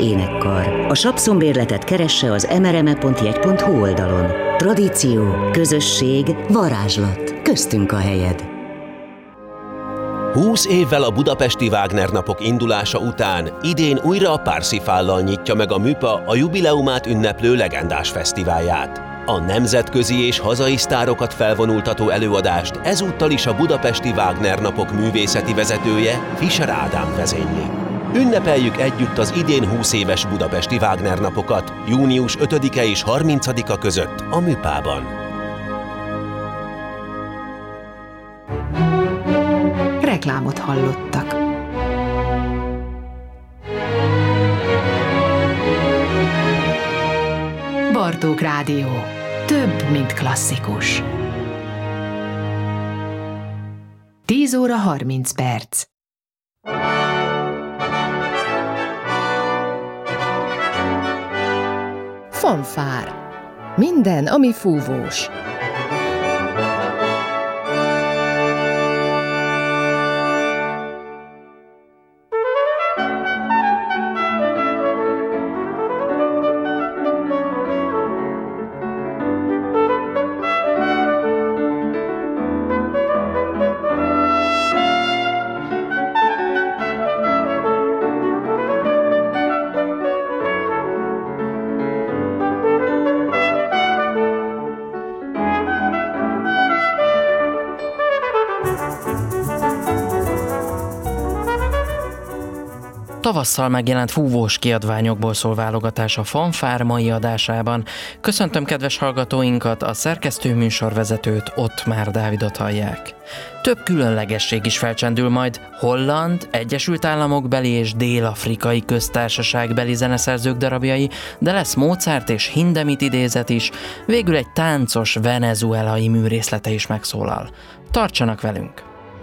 Énekkar. A Sapszon-bérletet keresse az mrme.jegy.hu oldalon. Tradíció, közösség, varázslat. Köztünk a helyed. 20 évvel a budapesti Wagner napok indulása után idén újra a Parsifállal nyitja meg a MÜPA a jubileumát ünneplő legendás fesztiválját. A nemzetközi és hazai sztárokat felvonultató előadást ezúttal is a budapesti Wagner napok művészeti vezetője, Fischer Ádám vezényli. Ünnepeljük együtt az idén 20 éves budapesti Wagner napokat, június 5-e és 30-a között a MÜPA-ban. Reklámot hallottak. Bartók Rádió. Több, mint klasszikus. 10 óra 30 perc. Fanfár. Minden, ami fúvós. Tavasszal megjelent fúvós kiadványokból szól válogatás a Fanfár mai adásában. Köszöntöm kedves hallgatóinkat, a szerkesztő műsorvezetőt, Ottmár Dávidot hallják. Több különlegesség is felcsendül majd, holland, Egyesült Államokbeli és dél-afrikai köztársaságbeli zeneszerzők darabjai, de lesz Mozart és Hindemith idézet is, végül egy táncos venezuelai műrészlete is megszólal. Tartsanak velünk!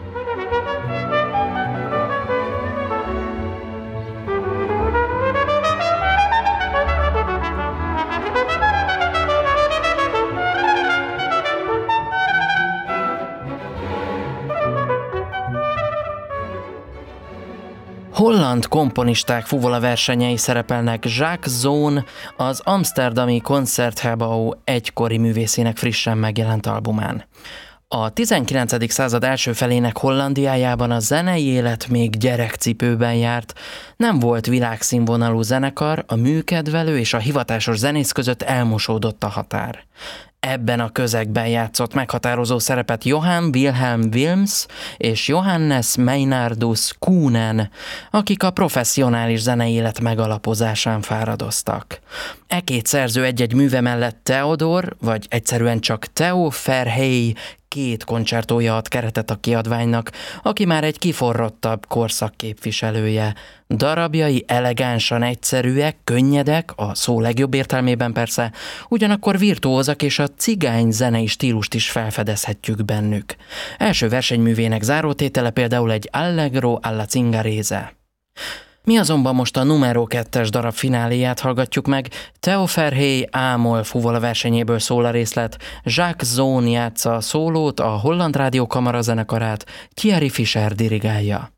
Holland komponisták fuvola versenyei szerepelnek Jacques Zoon, az amszterdami Concertgebouw egykori művészének frissen megjelent albumán. A 19. század első felének Hollandiájában a zenei élet még gyerekcipőben járt, nem volt világszínvonalú zenekar, a műkedvelő és a hivatásos zenész között elmosódott a határ. Ebben a közegben játszott meghatározó szerepet Johann Wilhelm Wilms és Johannes Meinardus Kuhnen, akik a professzionális zenei élet megalapozásán fáradoztak. E két szerző egy-egy műve mellett Theodor, vagy egyszerűen csak Theo Verhey két koncertója ad keretet a kiadványnak, aki már egy kiforrottabb korszak képviselője. Darabjai elegánsan egyszerűek, könnyedek, a szó legjobb értelmében persze, ugyanakkor virtuózak, és a cigány zenei stílust is felfedezhetjük bennük. Első versenyművének zárótétele például egy Allegro alla Zingarese. Mi azonban most a numero 2-es darab fináléját hallgatjuk meg, Theo Verhey A-moll fuvola versenyéből szól a részlet, Jacques Zoon játsza a szólót, a Holland Rádió kamarazenekarát Thierry Fischer dirigálja.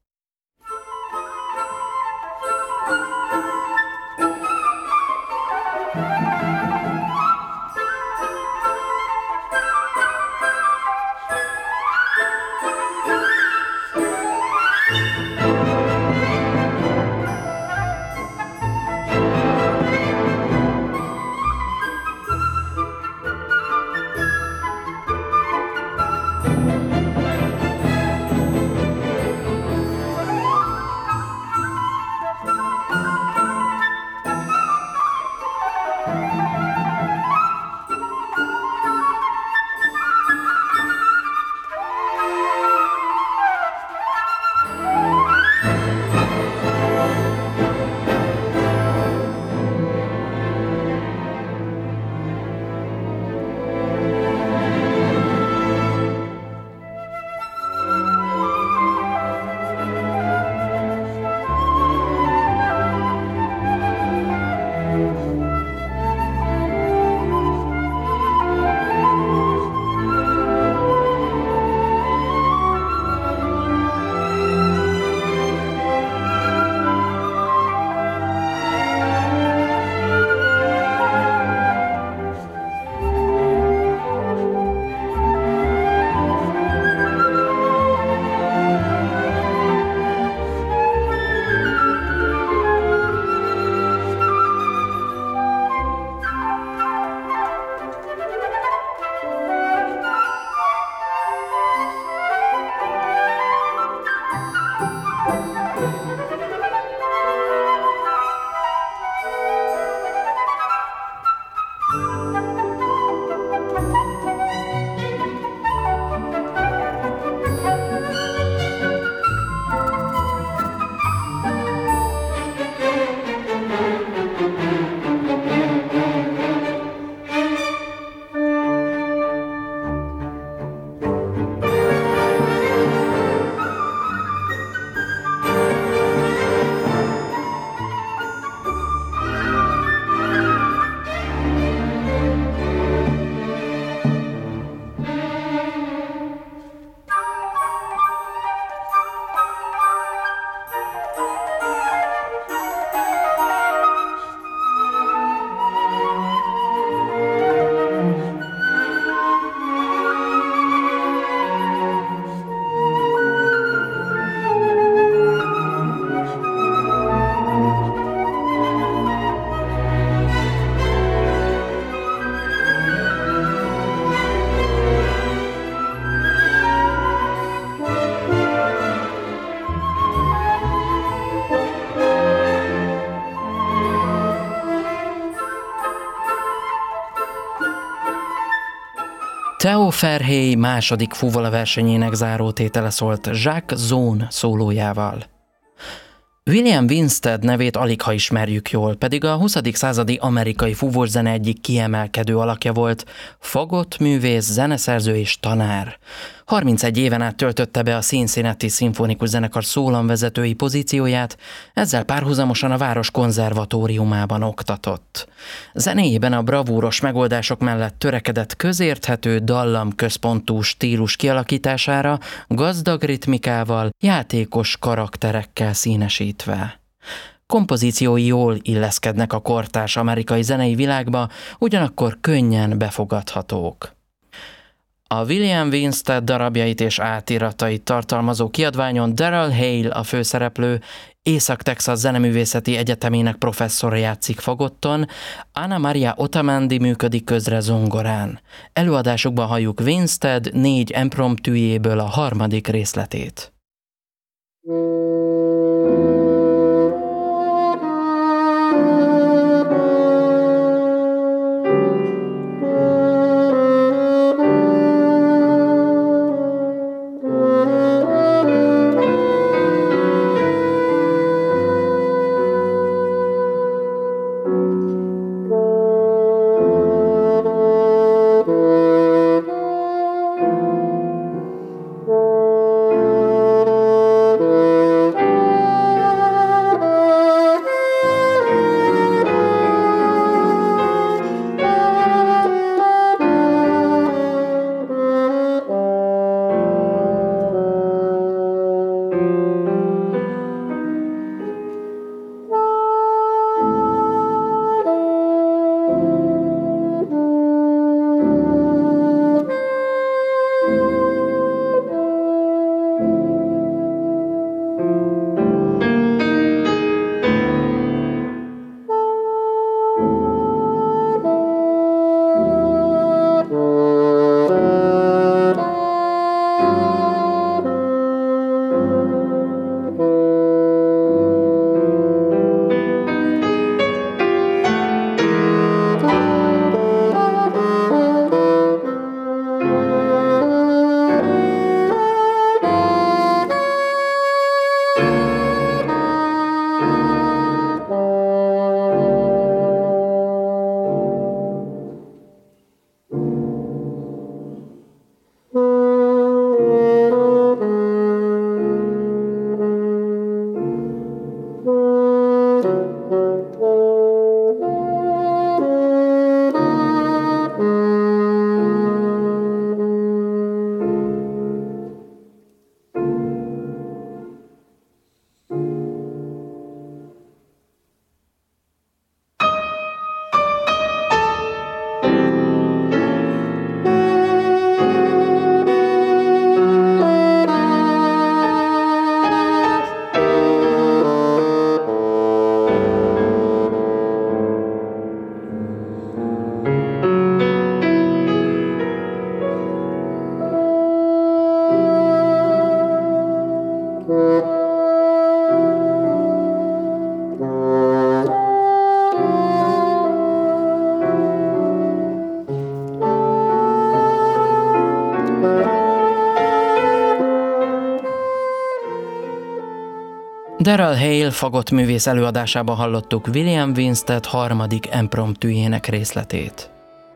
Theo Verhey második fúvólaversenyének zárótétele szólt Jacques Zone szólójával. William Winstead nevét aligha ismerjük jól, pedig a 20. századi amerikai fúvószene egyik kiemelkedő alakja volt, fagottművész, zeneszerző és tanár. 31 éven át töltötte be a Cincinnati szimfonikus zenekar szólamvezetői pozícióját, ezzel párhuzamosan a város konzervatóriumában oktatott. Zenéjében a bravúros megoldások mellett törekedett közérthető, dallamközpontú stílus kialakítására, gazdag ritmikával, játékos karakterekkel színesítve. Kompozíciói jól illeszkednek a kortárs amerikai zenei világba, ugyanakkor könnyen befogadhatók. A William Winstead darabjait és átiratait tartalmazó kiadványon Darrell Hale a főszereplő, Észak-Texas Zeneművészeti Egyetemének professzora játszik fagotton, Anna Maria Otamendi működik közre zongorán. Előadásukban halljuk Winstead 4 impromptujéből a harmadik részletét. Darrell Hale fagottművész előadásában hallottuk William Winstead harmadik impromptujének részletét.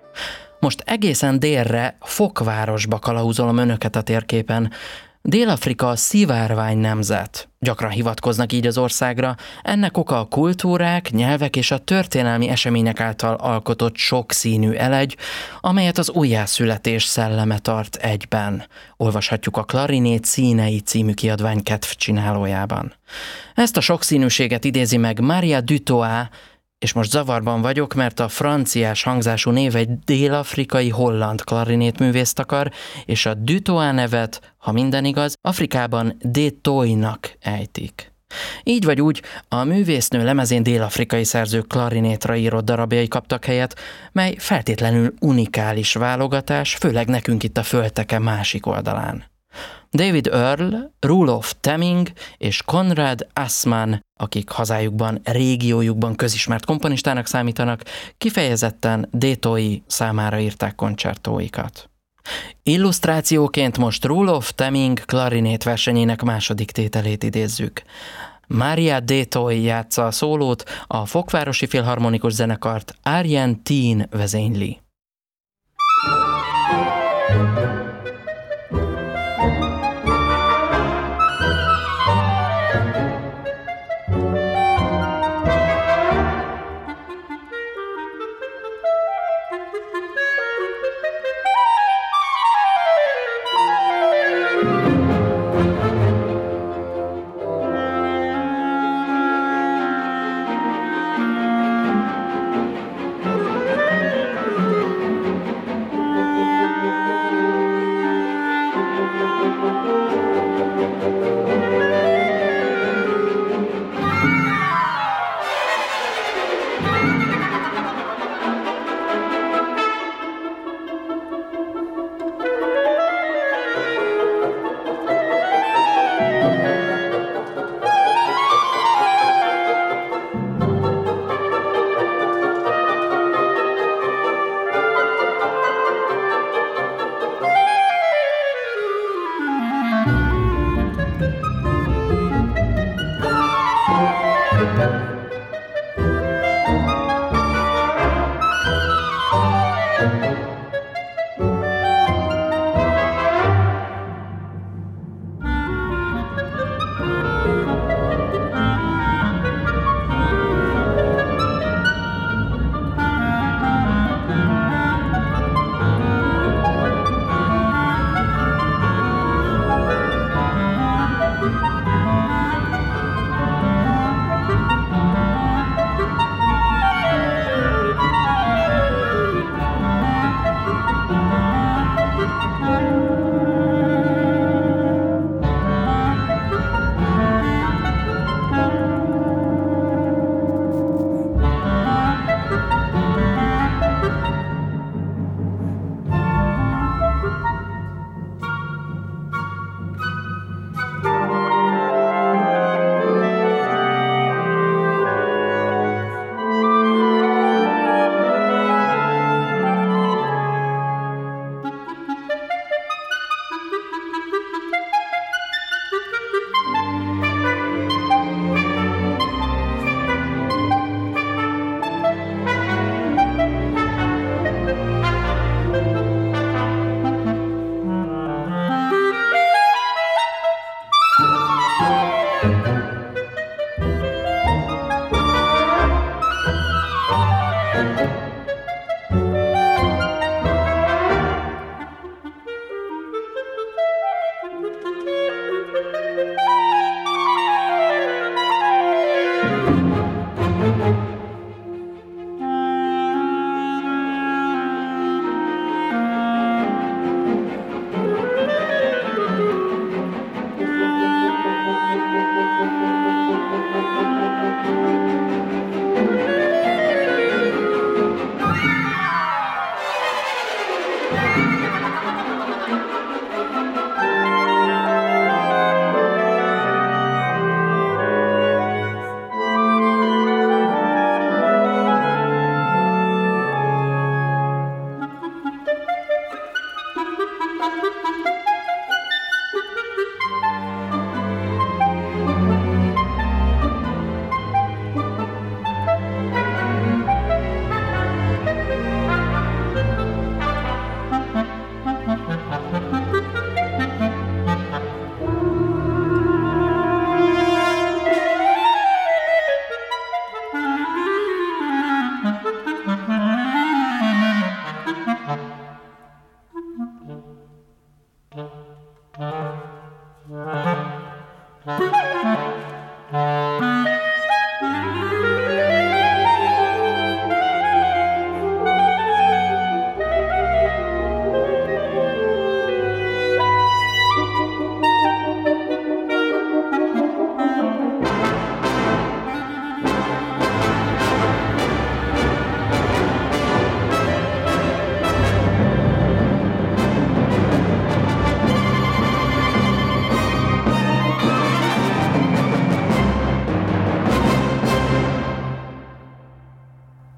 Most egészen délre, Fokvárosba kalauzolom önöket a térképen. Dél-Afrika a szivárvány nemzet. Gyakran hivatkoznak így az országra, ennek oka a kultúrák, nyelvek és a történelmi események által alkotott sokszínű elegy, amelyet az újjászületés szelleme tart egyben. Olvashatjuk a Klarinét színei című kiadvány kedvcsinálójában. Ezt a sokszínűséget idézi meg Maria Dutoit, és most zavarban vagyok, mert a franciás hangzású név egy dél-afrikai holland klarinétművészt akar, és a Dutoit nevet, ha minden igaz, Afrikában Detoy-nak ejtik. Így vagy úgy, a művésznő lemezén dél-afrikai szerzők klarinétra írott darabjai kaptak helyet, mely feltétlenül unikális válogatás, főleg nekünk itt a földteke másik oldalán. David Earl, Rudolf Temming és Konrad Assmann, akik hazájukban, régiójukban közismert komponistának számítanak, kifejezetten Detoy számára írták koncertóikat. Illusztrációként most Rudolf Temming klarinét versenyének második tételét idézzük. Mária Détoy játsza a szólót, a Fokvárosi Filharmonikus Zenekart Arjen Teen vezényli.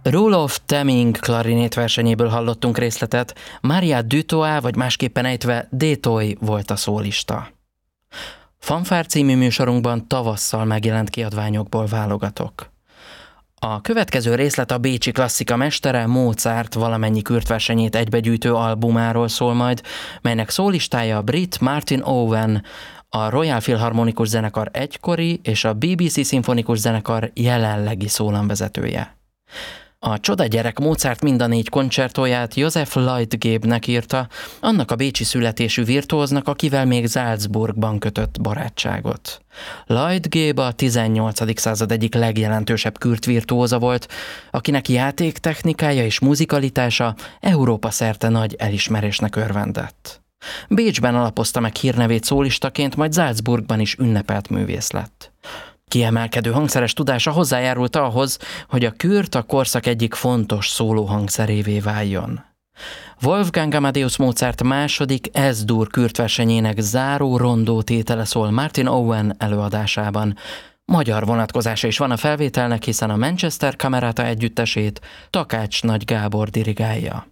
Rolof Temming klarinét versenyéből hallottunk részletet, Maria Dutoit, vagy másképpen ejtve Détoy volt a szólista. Fanfár című műsorunkban tavasszal megjelent kiadványokból válogatok. A következő részlet a bécsi klasszika mestere Mozart valamennyi kürtversenyét egybegyűjtő albumáról szól majd, melynek szólistája brit Martin Owen, a Royal Philharmonikus Zenekar egykori és a BBC Szimfonikus Zenekar jelenlegi szólamvezetője. A csoda gyerek Mozart mind a 4 koncertóját Joseph Leutgebnek írta, annak a bécsi születésű virtuóznak, akivel még Salzburgban kötött barátságot. Leutgeb a 18. század egyik legjelentősebb kürt virtuóza volt, akinek játéktechnikája és muzikalitása Európa szerte nagy elismerésnek örvendett. Bécsben alapozta meg hírnevét szólistaként, majd Salzburgban is ünnepelt művész lett. Kiemelkedő hangszeres tudása hozzájárult ahhoz, hogy a kürt a korszak egyik fontos szólóhangszerévé váljon. Wolfgang Amadeus Mozart második S-dur kürtversenyének záró rondó tétele szól Martin Owen előadásában. Magyar vonatkozása is van a felvételnek, hiszen a Manchester Camerata együttesét Takács Nagy Gábor dirigálja.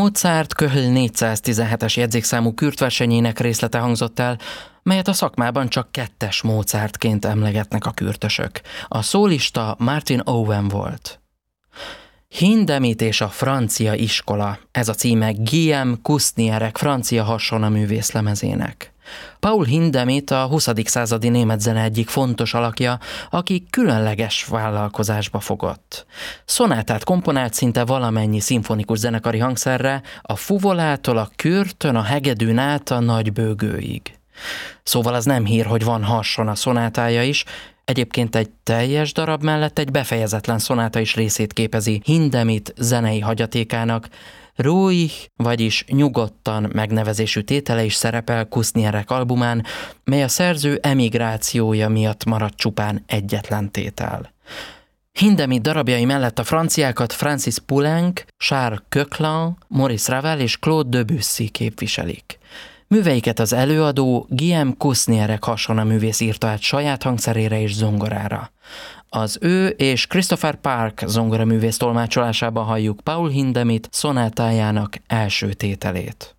Mozart Köhl 417-es jegyzékszámú kürtversenyének részlete hangzott el, melyet a szakmában csak 2-es Mozartként emlegetnek a kürtösök. A szólista Martin Owen volt. Hindemith és a francia iskola, ez a címe Guillaume Kusnierek francia harsonaművész lemezének. Paul Hindemith a 20. századi német zene egyik fontos alakja, aki különleges vállalkozásba fogott. Szonátát komponált szinte valamennyi szimfonikus zenekari hangszerre, a fuvolától a kürtön, a hegedűn át a nagybőgőig. Szóval az nem hír, hogy van harsona szonátája is, egyébként egy teljes darab mellett egy befejezetlen szonáta is részét képezi Hindemith zenei hagyatékának, Ruhig, vagyis nyugodtan megnevezésű tétele is szerepel Kusnierek albumán, mely a szerző emigrációja miatt maradt csupán egyetlen tétel. Hindemith darabjai mellett a franciákat Francis Poulenc, Charles Coquelin, Maurice Ravel és Claude Debussy képviselik. Műveiket az előadó Guillaume Kusnierek harsonaművész írta át saját hangszerére és zongorára. Az ő és Christopher Park zongoraművész tolmácsolásában halljuk Paul Hindemith szonátájának első tételét.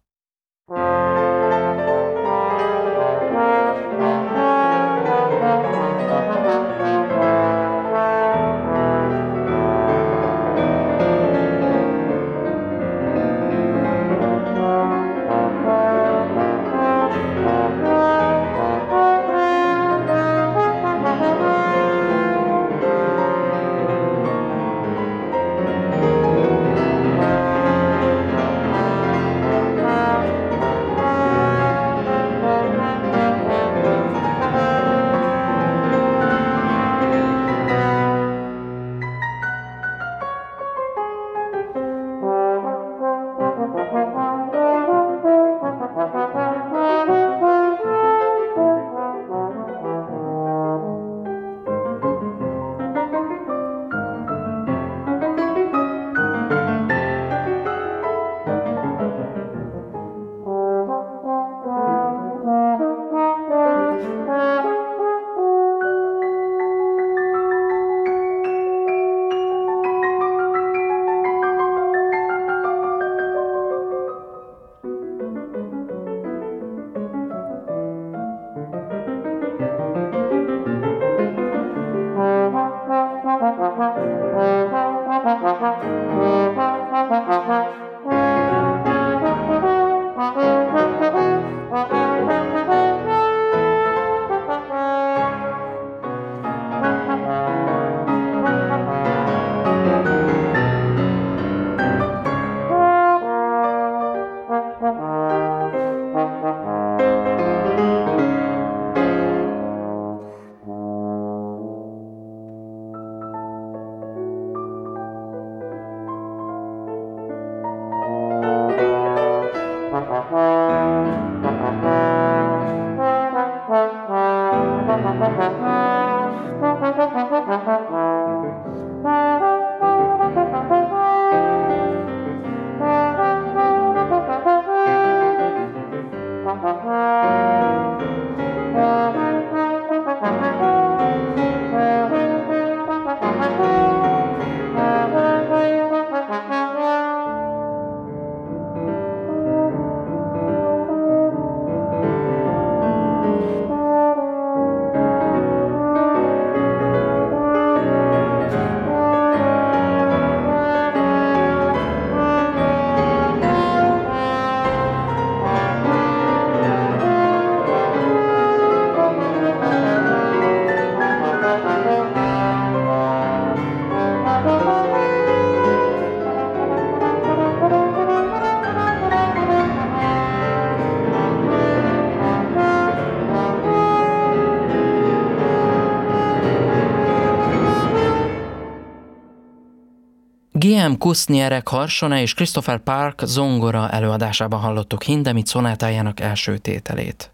Guillaume Kusnierek harsona és Christopher Park zongora előadásában hallottuk Hindemith szonátájának első tételét.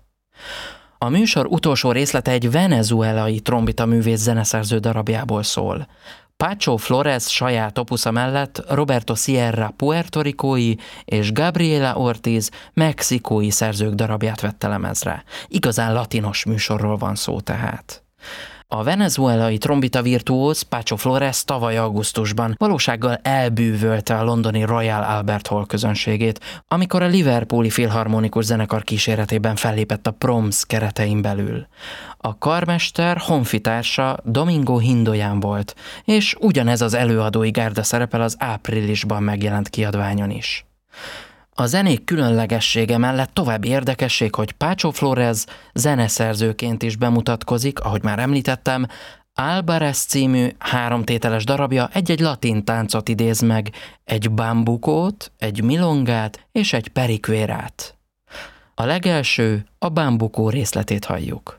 A műsor utolsó részlete egy venezuelai trombita művész zeneszerző darabjából szól. Pacho Flores saját opusza mellett Roberto Sierra puertoricói és Gabriela Ortiz mexikói szerzők darabját vette lemezre. Igazán latinos műsorról van szó tehát. A venezuelai trombita virtuóz Pacho Flores tavaly augusztusban valósággal elbűvölte a londoni Royal Albert Hall közönségét, amikor a Liverpooli Filharmonikus Zenekar kíséretében fellépett a Proms keretein belül. A karmester honfitársa Domingo Hindoyan volt, és ugyanez az előadói gárda szerepel az áprilisban megjelent kiadványon is. A zenék különlegessége mellett további érdekesség, hogy Pacho Flores zeneszerzőként is bemutatkozik, ahogy már említettem, Álvarez című 3 tételes darabja egy-egy latin táncot idéz meg, egy bambukót, egy milongát és egy perikvérát. A legelső, a bambukó részletét halljuk.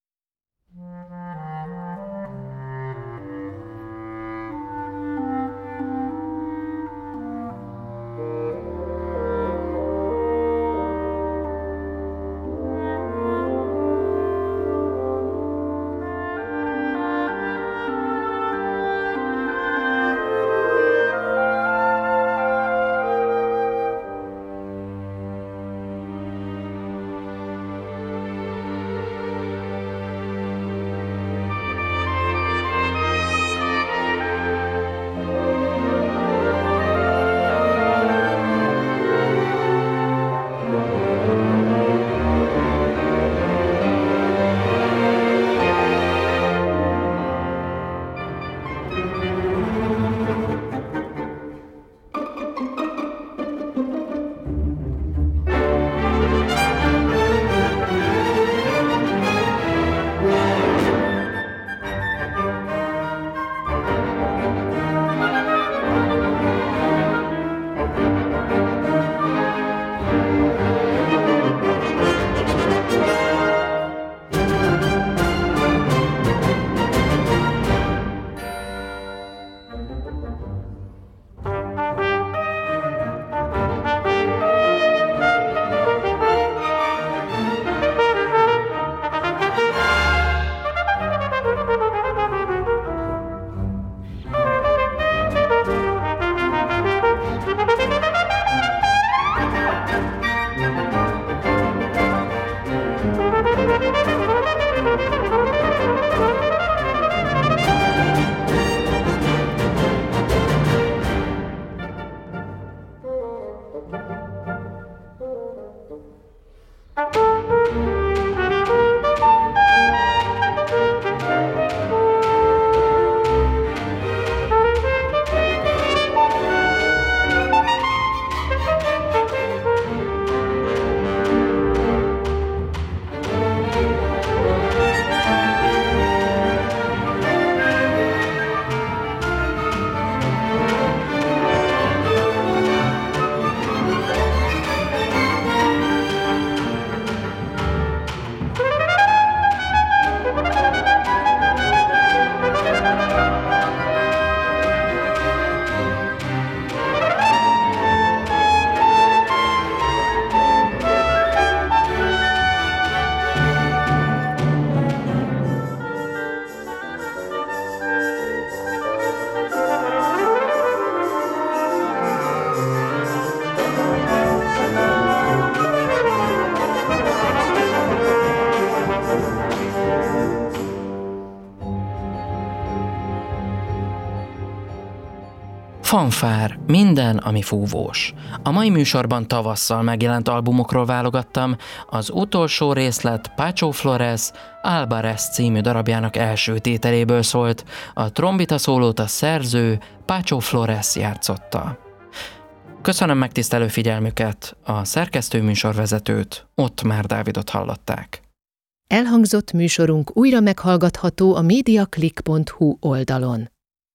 Fanfár, minden, ami fúvós. A mai műsorban tavasszal megjelent albumokról válogattam, az utolsó részlet Pacho Flores Álvarez című darabjának első tételéből szólt, a trombita szólót a szerző Pacho Flores játszotta. Köszönöm megtisztelő figyelmüket, a szerkesztő műsorvezetőt, Ottmár Dávidot hallották. Elhangzott műsorunk újra meghallgatható a mediaclick.hu oldalon.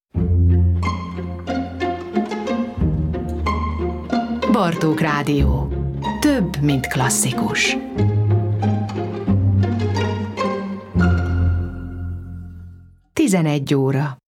Bartók Rádió. Több, mint klasszikus. 11 óra.